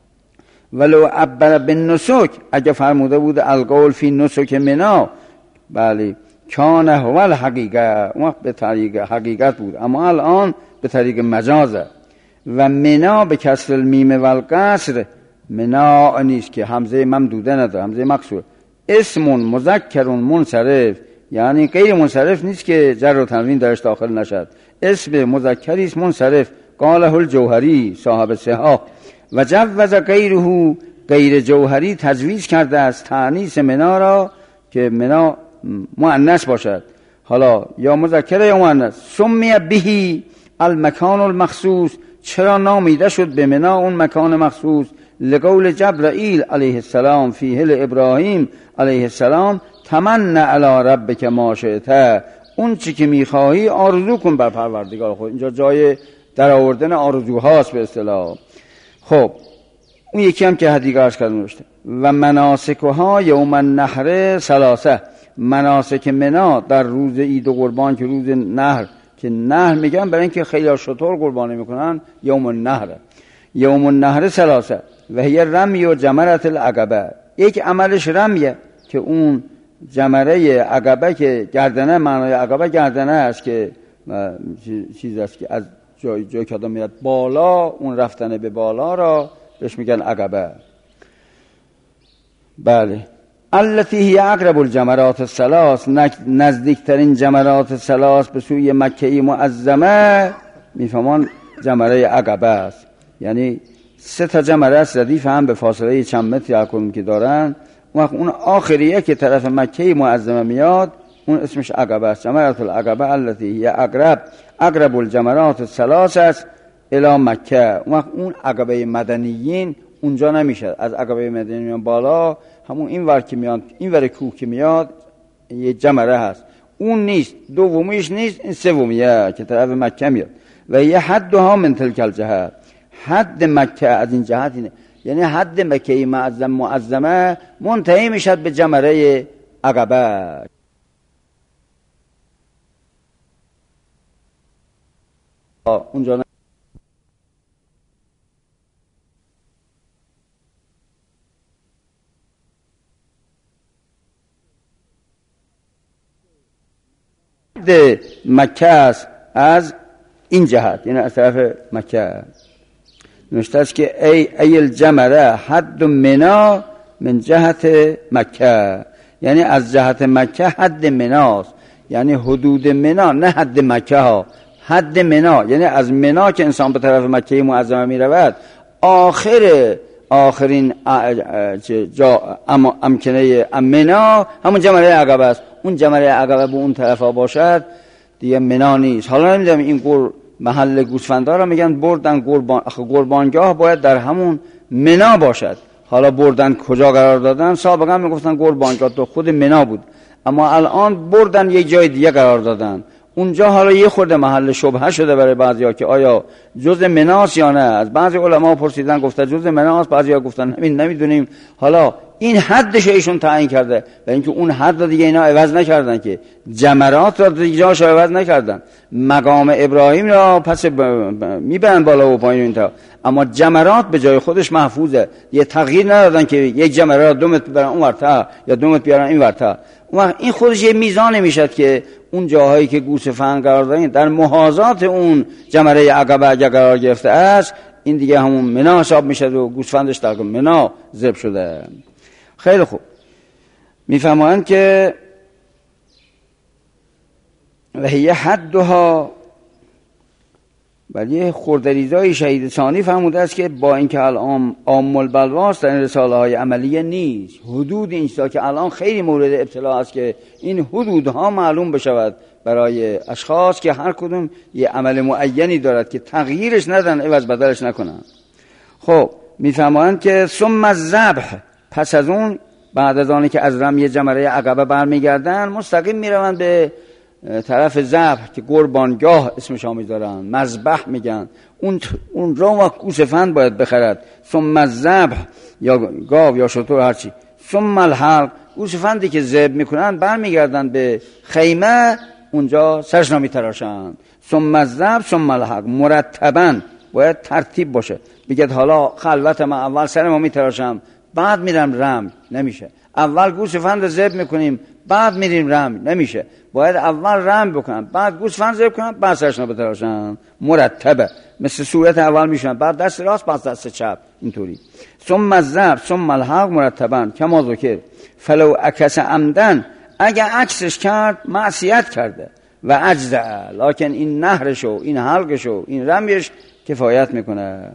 ولو عبر بالنسک، اگه فرموده بود القول فی نسک منا، بله، کان هو الحقیقه، اون وقت به طریق حقیقت بود، اما الان به طریق مجازه. و منا به کسر المیم و القصر، منا نیست که همزه ممدوده نداره، همزه مکسور. اسم مذکر منصرف، یعنی غیر منصرف نیست که جر و تنوین درش داخل نشد، اسم مذکری است منصرف. قاله الجوهری صاحب صحاح. و جوز غیره، غیر جوهری تجویز کرده است تأنیث منا را که منا مؤنث باشد، حالا یا مذکر یا مؤنث. سمی به المکان المخصوص، چرا نامیده شد به منا اون مکان مخصوص؟ لقول جبرائیل علیه السلام فی حل ابراهیم علیه السلام، تمنى علی ربک ما شئت، اون چی که میخواهی آرزو کن بر پروردگار خود. اینجا جای در آوردن آرزوهاست به اصطلاح. خب اون یکی هم که حدیقه عرض کردم نوشته. و مناسکها یوم النحر ثلاثه، مناسک منا در روز عید و قربان که روز نحر، که نحر میگن برای اینکه خیلی شطور قربانی میکنن، یوم النحر. یوم النحر ثلاثه و هی رمی و جمرت العقبه، یک عملش رمیه که اون جمره عقبه که گردنه، معنای عقبه گردنه است که چیز است که از جای که آدم میاد بالا، اون رفتن به بالا را بهش میگن عقبه. بله. التي هي اقرب الجمرات الثلاث، نزدیکترین جمرات الثلاث به سوی مکه معظمه میفهمان جمره عقبه است. یعنی 3 جمره است ردیف هم به فاصله چند متری هرکدوم که دارن. اون آخریه که طرف مکه معظمه میاد اون اسمش عقبه است. جمرات العقبه التي هي اقرب الجمرات الثلاث است الی مکه. اون عقبه مدنیین اونجا نمیشه. از عقبه مدنیین بالا همون این ور که میاد، این ور کوه که میاد یه جمره هست، اون نیست، دومیش نیست، این سومیه که طرف مکه میاد. و یه حدها من تلک الجهه، حد مکه از این جهت اینه، یعنی حد مکه معظمه منتهی میشد به جمره عقبه. اونجا مکه است از این جهت، یعنی از طرف مکه. نوشته است که ای الجمره حد منا من جهت مکه، یعنی از جهت مکه حد مناست، یعنی حدود منا، نه حد مکه ها، حد منا، یعنی از منا که انسان به طرف مکه معظمه می رود آخرین جا امکنه منا همون جمره عقبه است. اون جمره عقبه به اون طرف ها باشد دیگه منا نیست. حالا نمیدونم این محل گوسفندا را میگن بردن قربانگاه باید در همون منا باشد. حالا بردن کجا قرار دادن؟ سابقا میگفتن قربانگاه تو خود منا بود، اما الان بردن یه جای دیگه قرار دادن. اونجا حالا یه خورده محل شبهه شده برای بعضیا که آیا جزء مناس یا نه. از بعضی علما پرسیدن گفته جزء مناس، بعضیا گفتن نمیدونیم. حالا این حدش ایشون تعیین کرده و اینکه اون حد دیگه اینا عوض نکردن، که جمرات را دیگه جاش عوض نکردن. مقام ابراهیم را پس میبرن بالا و پایین اینطور، اما جمرات به جای خودش محفوظه. یه تغییر ندادن که یک جمره را 2 متر برن اون ورتا یا 2 متر بیارن این ورتا. این خودش یه میزان میشد که اون جاهایی که گوسفند قرار دارن در محاذات اون جمره عقبه اگر قرار گرفته است، این دیگه همون منا حساب میشه و گوسفندش در منا ذبح شده. خیلی خوب. میفهمند که و هی حدها، ولی خردریزای شهید ثانی فرموده است که با اینکه الان عام البلواست در این رساله های عملیه نیست، حدود این چیزا که الان خیلی مورد ابتلا است که این حدودها معلوم بشود برای اشخاص که هر کدوم یه عمل معینی دارد که تغییرش ندن، عوض بدلش نکنن. خب میفهمند که ثم الذبح، پس از اون بعد از آنی که از رمی جمره عقبه برمیگردن مستقیم میروند به طرف ذبح که قربانگاه اسمش میذارن، مذبح میگن. اون رو گوسفند باید بخرد. ثم الذبح یا گاو یا شتر هرچی. ثم الحلق، گوسفندی که ذبح میکنن برمیگردن به خیمه، اونجا سرش را میتراشن. ثم الذبح ثم الحلق، مرتبا باید ترتیب باشه. بگید حالا خلوت من اول سرمو میتراشم بعد میرم رم، نمیشه. اول گوسفند ذبح میکنیم بعد میریم رم، نمیشه. باید اول رم بکنن بعد گوسفند ذبح کنن بعد سرشون بتراشن، مرتبه. مثل صورت اول میشن، بعد دست راست بعد دست چپ، اینطوری. ثم الذبح ثم الحلق مرتبا کما ذکر. فلو عکس عمدن، اگه عکسش کرد معصیت کرده. و اجزاء، لکن این نهرشو، این حلقشو، این رمیش کفایت میکنه.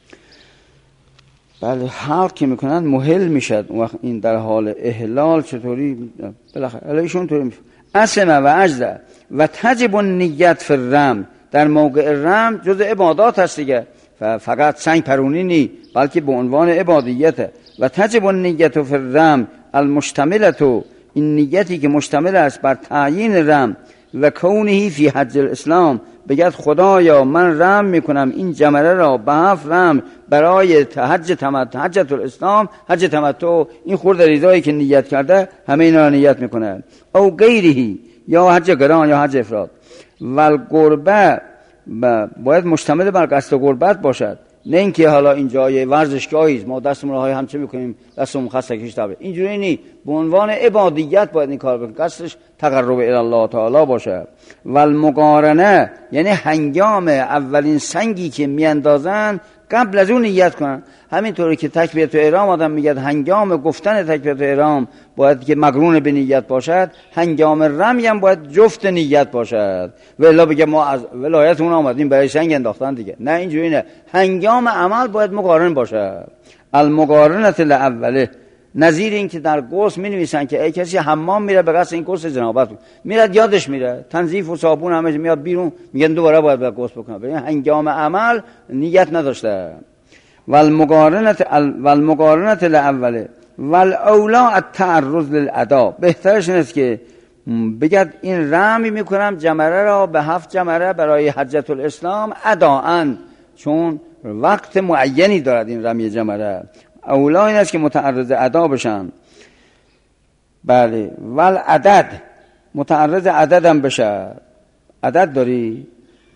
بله، حلق که میکنن محل میشد. اون وقت این در حال احلال چطوری بالاخره ایشون طوری میشه. اسمه و اجزاء و تجب النیت فی الرم، در موقع رم جز عبادات هست دیگه، فقط سنگ پرونی نی، بلکه به عنوان عبادیته. و تجب النیت فی الرم المشتملة، این نیتی که مشتمل است بر تعیین رم و کونه فی حج الاسلام، بگید خدایا من رم میکنم این جمره را به 7 رم برای حجت الاسلام، حج تمتع. این خورده ریزایی که نیت کرده همه اینا را نیت میکنه. او غیرهی، یا حج قران یا حج افراد. و القربه، باید مشتمل بر قصد قربت باشد. نه اینکه حالا اینجا یه ورزشگاهی است ما دستمون های همچه میکنیم دستمون خستگیش تابه، اینجوری نی. به عنوان عبادیت باید این کار بکنیم، قصدش تقرب الی الله تعالی باشه. و المقارنه یعنی هنگام اولین سنگی که میاندازن قبل از اون نیت کنن. همینطوری که تکبیرت احرام آدم میگه هنگام گفتن تکبیرت احرام باید که مقرون به نیت باشد، هنگام رمی هم باید جفت نیت باشد. و الا بگه ما از ولایتمون آمدیم برای سنگ انداختن دیگه، نه اینجوری نه. هنگام عمل باید مقارن باشد. المقارنه الاوله، نظیر این که در غسل می نویسن که ای کسی حمام میره به قصد این غسل جنابت میره، یادش میره تنظیف و صابون همه میاد بیرون، میگن دوباره باید غسل بکنه. ببین هنگام عمل نیت نداشته. والمقارنه الاوله والاولا التعرض للاداء، بهترش اینه که بگد این رمی میکنم جمره را به 7 جمره برای حجة الاسلام اداءً، چون وقت معینی دارد این رمی جمره. اولا این است که متعرض ادا بشن. بله. ول عدد، متعرض عدد هم بشه. عدد داری؟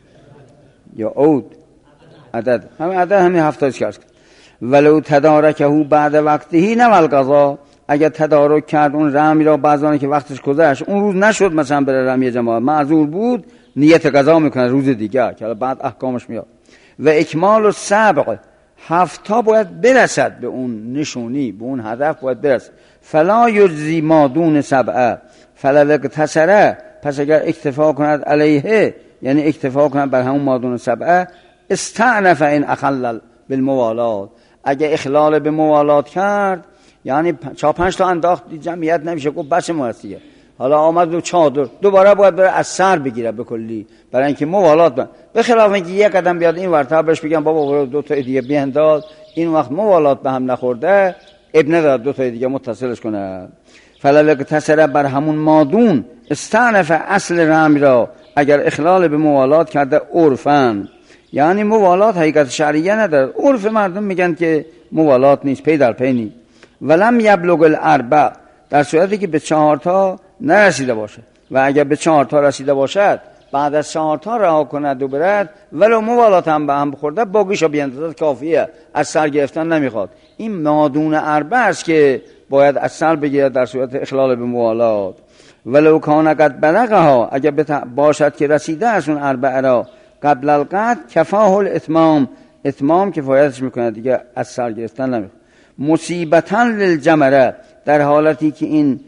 یا عود؟ عدد. همین عدد همین 70 کرد. ولو تدارکه بعد وقتهی نه القضا، اگر تدارک کرد اون رمی را بعضانی که وقتش گذشت اون روز نشد مثلا بره رمی جماعت معذور بود، نیت قضا میکنه روز دیگه که بعد احکامش میاد. و اکمال السبع، 7 باید برسد به اون نشونی، به اون هدف باید برسد. فلا یجزی ما دون 7 فلا اقتصره، پس اگر اکتفا کند علیه یعنی اکتفا کند بر همون ما دون 7 استعنف این اخلل بالموالات، اگر اخلال به موالات کرد یعنی 4-5 تا انداخت جمعیت نمیشه گفت بس موثیه، حالا آمد به چادر دوباره باید بره از سر بگیره به کلی برای اینکه موالات به خلاف اینکه یک قدم بیاد این ورتر بهش بگم بابا برو 2 تا دیگه بینداز، این وقت موالات به هم نخورده ابن نداره 2 تا دیگه متصلش کنه. فللک تسره بر همون مادون استعنف اصل رمی را اگر اخلال به موالات کرده عرفن، یعنی موالات حقیقت شرعیه نداره، عرف مردم میگن که موالات نیست، پی در پی نیست. ولم یبلغ الاربع، در صورتی که به 4 تا نرسیده باشه و اگر به 4 تا رسیده باشد بعد از 4 تا رها کند و برد ولو موالات هم به هم بخورده باقیشو بیاندازد کافیه، از سر گرفتن نمیخواد. این مادون اربع است که باید از سر بگیرد در صورت اخلال به موالات. ولو کان قد بلغها، اگر باشد که رسیده از اون اربع را قبل القطع کفاه الاتمام، اتمام کفایتش میکنه دیگه، از سر گرفتن نمیخواد. مصیبتا للجمره، در حالتی که این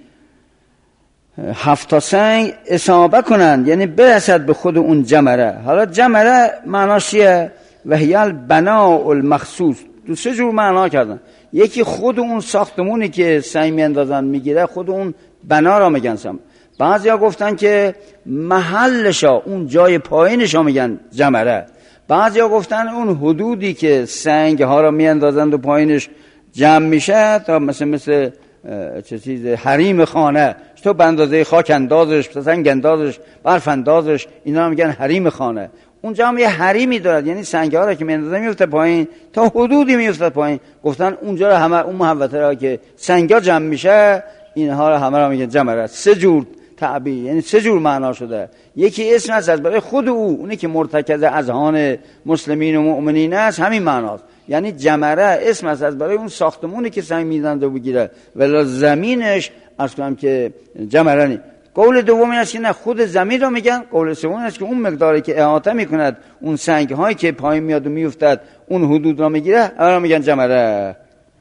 7 سنگ اصابه کنند یعنی برسد به خود اون جمره. حالا جمره معناش چیه؟ وهی البناء المخصوص، 2 جور معنا کردن. یکی خود اون ساختمونی که سنگ میاندازن میگیره خود اون بنا را میگن. بعضیا گفتن که محلشا اون جای پایینشا میگن جمره. بعضیا گفتن اون حدودی که سنگ ها را میاندازند و پایینش جمع میشه تا مثل چه چیز حریم خانه، تو به اندازه خاک اندازش، سنگ اندازش، برف اندازش، اینا میگن حریم خانه. اونجا هم یه حریمی دارد، یعنی سنگ ها را که میاندازه میفته پایین تا حدودی میفته پایین. گفتن اونجا را همه اون محوطه را که سنگ ها جمع میشه اینها را همه را میگن جمره. 3 جور تعبیر یعنی 3 جور معنا شده. یکی اسم است از برای خود اونی که مرتکز اذهان مسلمین و مؤمنین است، همین معناست. یعنی جمره اسم است از برای اون ساختمونی که سنگ میزنده بگیره ولی زمینش از کنم که جمره نی. قول دوم این است که نه خود زمین رو میگن. قول سوم است که اون مقداری که احاطه میکند اون سنگ هایی که پایین میاد و میافتد اون حدود رو میگیره اونا میگن جمره.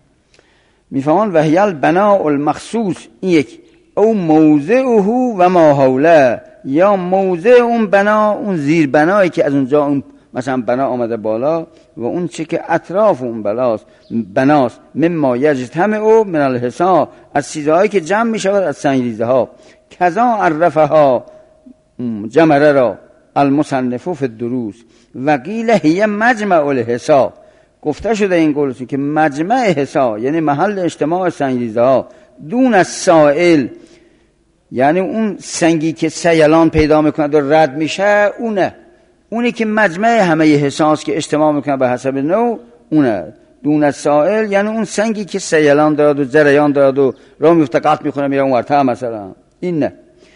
میفهمن وهی البناء المخصوص، این یک او موضعه و ما حوله، یا موضع اون بنا اون زیر بنایی که از اونجا اون مثلا بنا آمده بالا و اون چه که اطراف اون بناست مما یجتمع او من الحصا، از چیزهایی که جمع می شود از سنگریزه ها. کذا عرفه ها جمره را المصنف فی الدروس و قیل هی مجمع الحصا، گفته شده این قول که مجمع حصا یعنی محل اجتماع سنگریزه ها، دون از سائل یعنی اون سنگی که سیلان پیدا میکنه و رد میشه اونی که مجمع همه حصاست که اجتماع میکنه به حسب نوع اونه. دون از سائل یعنی اون سنگی که سیلان دارد و جریان دارد و راه میفته قطع میکنه میره اون ورتر مثلا، این نه.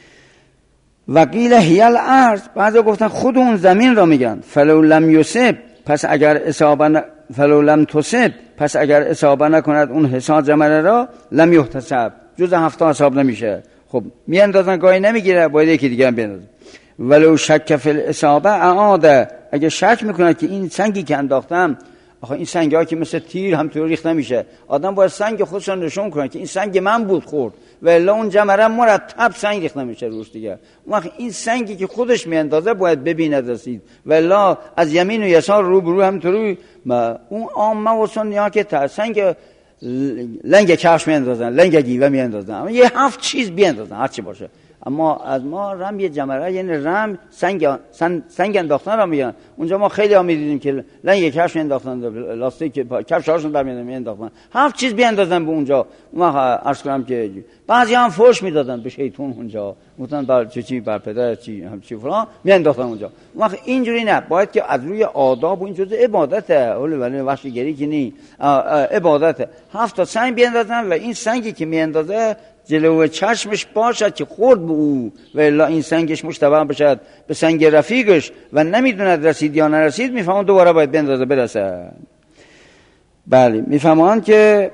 وقیل هی الارض، بعضی گفتن خود اون زمین را میگن. فلو لم یصب، پس اگر اصابه فلو لم تصب، پس اگر اصابه نکند اون حصا جمره را، لم یحتسب، جز 7 حساب نمیشه. خب میاندازن گاهی نمیگیره، باید یکی دیگه هم بیاندازن. ولو شک فی الاصابه اعاده، اگه شک میکنه که این سنگی که انداختم، آخه این سنگ ها که مثل تیر همطور ریخت نمیشه، آدم باید سنگ خودش رو نشون کنه که این سنگ من بود خورد، و الا اون جمره مرتب سنگ ریخت نمیشه روش دیگه. اون وقت این سنگی که خودش میاندازه باید ببیند رسید، و الا از یمین و یسار رو برو همطوری. اون عامه و سنیا که سنگ لنگ کفش میاندازن، لنگ گیوه میاندازن، اما یه 7 چیز بیاندازن هر چی باشه. اما از ما رمی جمره یعنی رم سنگ انداختن را میگن. اونجا ما خیلی ها میدیدیم که لنگ کفش انداختن، لاستیک کفش هاشون در میانداختن، 7 چیز بیاندازن به اونجا. ما عرض کنم که بعضی هم فوش میدادن به شیطون اونجا، گفتن بر چی بر پدر چی فلان میانداختن اونجا. ما اینجوری نه، باید که از روی آداب و این جزء عبادته، ولی وحشیگری که نی، عبادته. 7 تا سنگ بیاندازن و این سنگی که میاندازه جلو چشمش باشد که خورد به او، و الا این سنگش مشتبه بشد به سنگ رفیقش و نمیدوند رسید یا نرسید، میفهمن دوباره باید بندازه برسه. بله، میفهمن که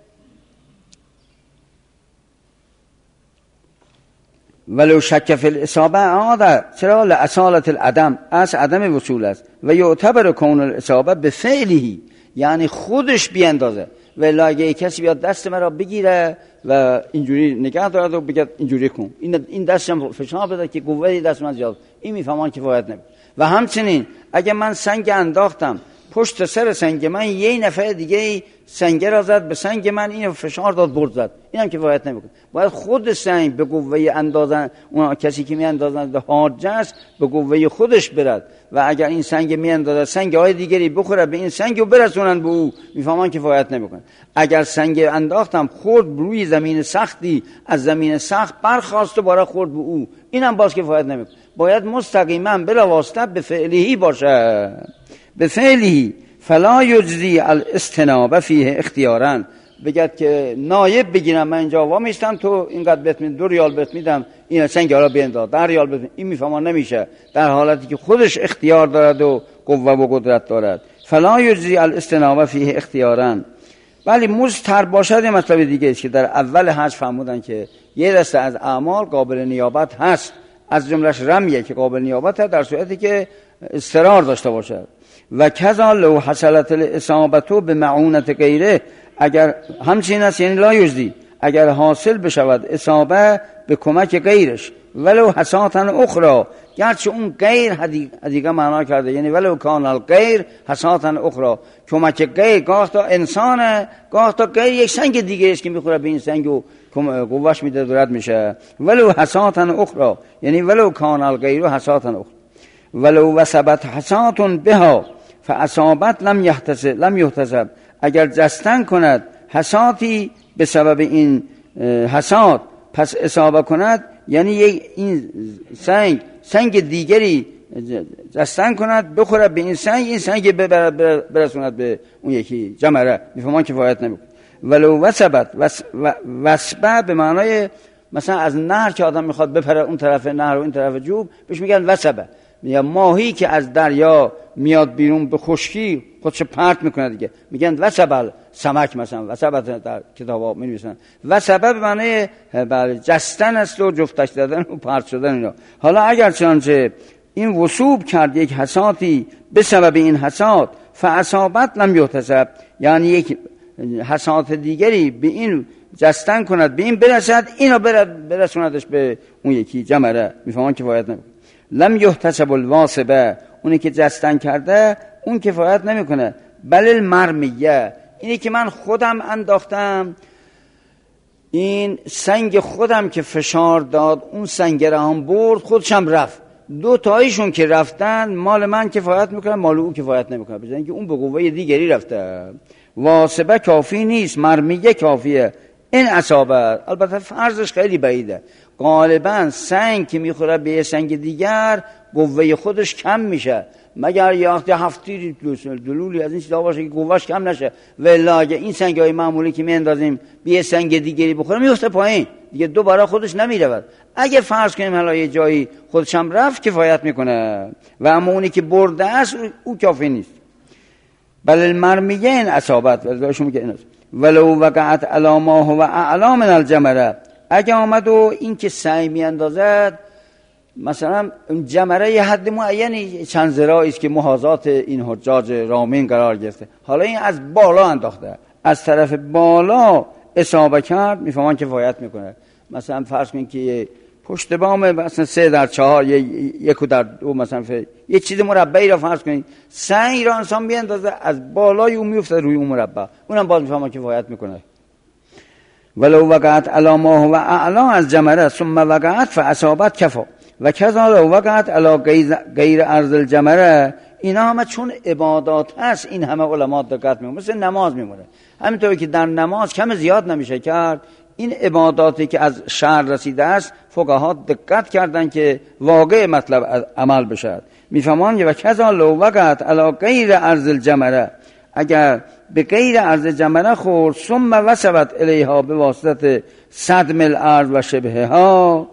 ولو شک فی الاصابه عاده، چرا؟ لاصالت العدم، از عدم وصول است. و یعتبر کون الاصابه بفعله، یعنی خودش بیاندازه. و الا اگه کسی بیاد دست مرا بگیره و اینجوری نگاه دارد و بگه اینجوری کن، این دستم فشار بده که قوه دست من زیاد، این میفهمان کفایت نمیکنه. و همچنین اگه من سنگ انداختم، پشت سر سنگ من یه نفر دیگه سنگ را زد به سنگ من، اینو فشار داد برد زد، اینم کفایت نمیکنه. باید خود سنگ به قوه اندازن، اون کسی که میاندازن به حاجه است به قوه خودش برد. و اگر این سنگ میاندازه سنگ های دیگری بخوره به این سنگ و برسونن به او، میفهمان کفایت نمیکنه. اگر سنگ انداختم خورد روی زمین سختی، از زمین سخت برخاست و باره خورد به او، اینم باز کفایت نمیکنه. باید مستقیما بلا واسطه به فعلی باشه، به فعلی. فلا یجزی الاستنابه فیه اختیارا، بگد که نایب بگیرم من اینجا وامیستم، تو اینقدر بهت میدم، 2 ریال بهت میدم، این سنگ را بینداز، 10 ریال بهت میدم، این میفهمان نمیشه، در حالتی که خودش اختیار دارد و قوه و قدرت دارد. فلا یجزی الاستنابه فیه اختیارا. ولی مضطر باشد یه مطلب دیگه است که در اول حج فرمودن که یه دسته از اعمال قابل نیابت هست، از جملهش رمیه که قابل نیابت هست در صورتی که اضطرار داشته باشد. و کذا لو حصلت الاصابه به معونت غیره، اگر همچین است یعنی لا یجزی، اگر حاصل بشود اصابه به کمک غیرش، ولو حساتا اخرى، گرچه اون غیر دیگه معنا کرده، یعنی ولو کان الغیر حساتا اخرى، کمک غیر، گاه تا انسانه گاه تا غیر یک سنگ دیگه است که میخوره به این سنگ و قوهش میده درد میشه. ولو حساتا اخرى، یعنی ولو کان الغیر حساتا اخرى. ولو وثبت حسات بها فاصابت لم یحتسب، اگر جستن کند حساتی به سبب این حسات پس اصابه کند، یعنی این سنگ دیگری جستن کند بخوره به این سنگ برسوند به اون یکی جمره، میفهمان کفایت نمیکنه. ولو وثبت، وثبه به معنای مثلا از نهر که آدم میخواد بپره اون طرف نهر و این طرف جوب، بهش میگن وثبه. یا ماهی که از دریا میاد بیرون به خشکی خودش پرت میکنه دیگه، میگن وثبل سمک، مثلا وثبت در کتابا می‌نویسن. وثبه به معنی جستن است و جفتش دادن و پرت شدن اینا. حالا اگر چنانچه این وثوب کرد یک حساتی به سبب این حسات، فاصابت لم یحتسب، یعنی یک حسات دیگری به این جستن کند به این برسد، اینو برسوندش به اون یکی جمره، میفهمان کفایت نمیکنه. لم یحتسب الواثبه، اونی که جستن کرده اون کفایت نمیکنه. بل المرمیه، اینی که من خودم انداختم، این سنگ خودم که فشار داد اون سنگ را هم برد، خودشم رفت، 2 تایشون که رفتن مال من کفایت میکنه، مال او کفایت نمیکنه، بزنین که اون به قوه دیگری رفته. واثبه کافی نیست، مرمیه کافیه. این اصابه البته فرضش خیلی بعیده، غالبا سنگ که میخوره به سنگ دیگر قوه خودش کم میشه، مگر یه وقتی هفتی دلولی از این چیزا باشه که قوهش کم نشه. ولی اگه این سنگ های معمولی که میاندازیم به یه سنگ دیگری بخوره میفته پایین دیگه، دوباره خودش نمیرود. اگه فرض کنیم حالا یه جایی خودش هم رفت کفایت میکنه، و اما اونی که برده است او کافی نیست. بل المرمیین اصابت ولو وقعت علی ما هو اعلی من الجمره. اگه آمد و این که سعی میاندازد مثلا جمره یه حد معینی چند ذراعی است که محاذات این حجاج رامین قرار گرفته، حالا این از بالا انداخته، از طرف بالا اصابه کرد، میفهمان کفایت میکنه. مثلا فرض کنید که پشت بام مثلا 3/4 1/2 مثلا یه چیز مربعی را فرض کنید، سنگ را انسان بیاندازه از بالای اون میفته روی اون مربع، اونم باز میفهمان کفایت میکنه. ولو وقعت علی ما هو اعلی از جمره ثم وقعت فاصابت کفا و کذا لو وقعت علی غیر ارض الجمره. اینا همه چون عبادات هست این همه علما دقت میکنن، مثل نماز میمونه. همینطوری که در نماز کم زیاد نمیشه کرد، این عباداتی که از شرع رسیده است فقها دقت کردن که واقع مطلب عمل بشه. میفهمان و کذا لو وقعت علی غیر ارض الجمره، اگر به غیر ارض جمره خورد ثم وصلت الیها به واسطه صدم الارض و شبهها،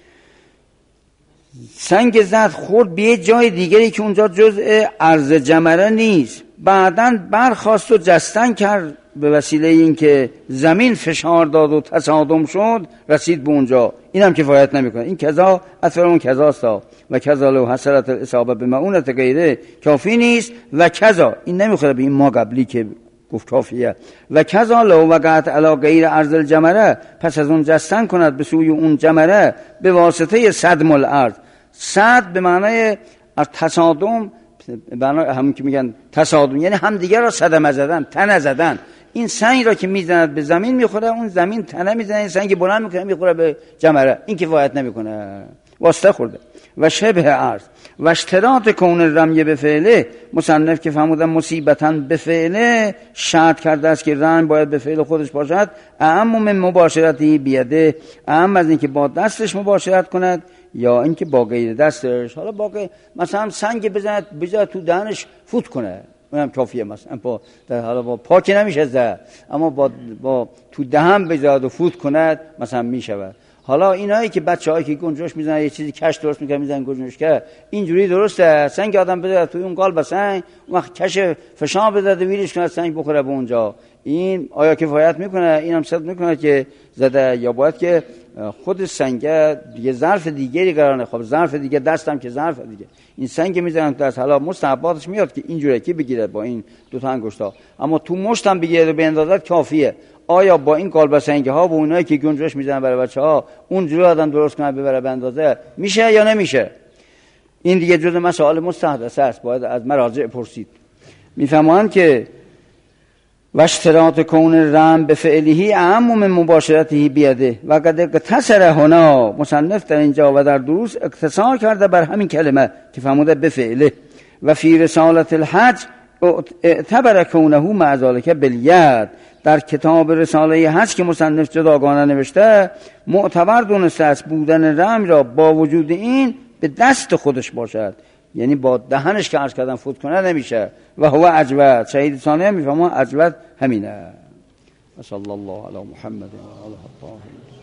سنگ زد خورد به یه جای دیگری که اونجا جزء ارض جمره نیست، بعداً برخاست و جستن کرد به وسیله این که زمین فشار داد و تصادم شد رسید به اونجا، اینم کفایت نمیکنه. این کذا اثر اون کذاست و کذا لو حصلت الاصابه به معونت غیره کافی نیست و کذا این نمیخوره به این ما قبلی که گفت کافیه. و کذا لو وقعت علی غیر ارض الجمره، پس از اون جستن کند به سوی اون جمره به واسطه صدم الارض. صد به معنای تصادم، همون که میگن تصادم یعنی همدیگه را صدمه زدن، تنه زدن. این سنگ را که میزند به زمین میخوره، اون زمین تنه میزنه، این سنگ بلند میکنه میخوره به جمره، این کفایت نمیکنه، واسطه خورده. و شبه ارض و اشتراط کون رمی به فعله، مصنف که فرمودن مصیبتاً به فعله شرط کرده است که رمی باید به فعل خودش باشد، اعم من مباشرتی بیده، اعم از اینکه با دستش مباشرت کند یا اینکه با غیر دستش. حالا باقی مثلا سنگ بزنه تو دهنش فوت کنه، اونم کافیه. مثلا حالا با پاک نمیشه زد، اما با تو دهن بزنه و فوت کند مثلا میشود. حالا اینایی که بچه‌هایی که گنجش میزنن یه چیزی کش درست میکنن میزنن گنجش که اینجوری درسته، سنگ آدم بذاره توی اون قالب سنگ، اون وقت کش فشار بده ویلش کنه سنگ بخوره به اونجا، این آیا کفایت میکنه؟ اینم صد میکنه که زده، یا باید که خود سنگ یه ظرف دیگری قرار نه. خب ظرف دیگه دستم که ظرف دیگه، این سنگ میزنن دست، حالا مستحباتش میاد که اینجوری که بگیره با این دو تا انگشتا، اما تو مشتم بگیره به اندازت کافیه. آیا با این قالب سنگ ها و اونایی که گنجش میزنن برای بچه‌ها اونجوری آدم درست کنه ببره به اندازه میشه یا نمیشه؟ این دیگه جزء مسائل مستحدث است، باید از مراجع پرسید. میفهمن که و اشتراط کون رم به فعلیه اعم من مباشرته بیده و قد اقتصر هنا. مصنف در اینجا و در دروس اقتصار کرده بر همین کلمه که فرموده به فعله. و فی رسالت الحج اعتبر کونه مع ذلک بالید، در کتاب رساله حج که مصنف جداگانه نوشته معتبر دونسته است بودن رم را با وجود این به دست خودش باشد، یعنی با دهنش که عرض کردن فوت کنه نمیشه. و هو اجود، شهید ثانیه میفهمه اجود همینه. صلی الله علی محمد و آله الطاهرین.